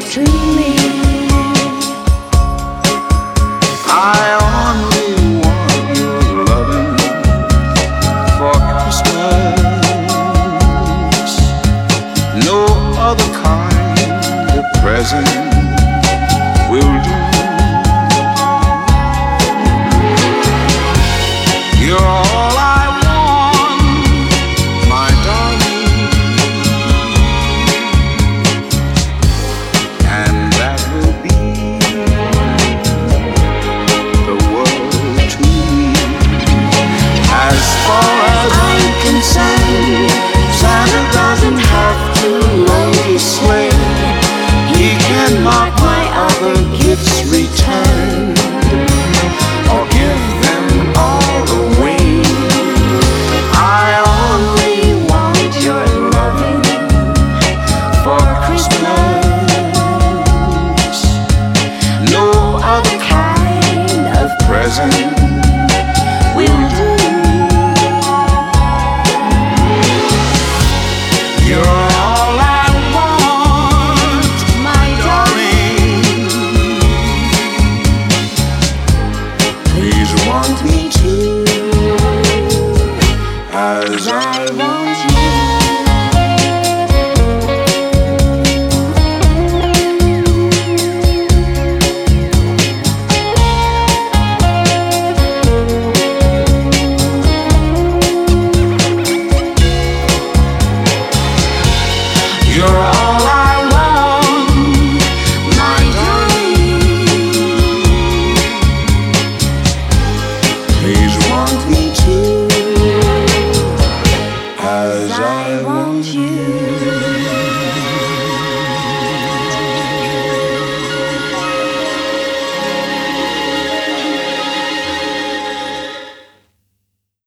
to me. I only want your loving for Christmas. No other kind of present will do. You're all I want, my darling, and that will be the world to me. As far as I'm concerned, Santa doesn't have to load his sleigh. He can mark my other gifts returned, or give them all away. I only want your loving for Christmas. No other kind of present will do. You're all I want, my darling. Please want me too, as I want you. You're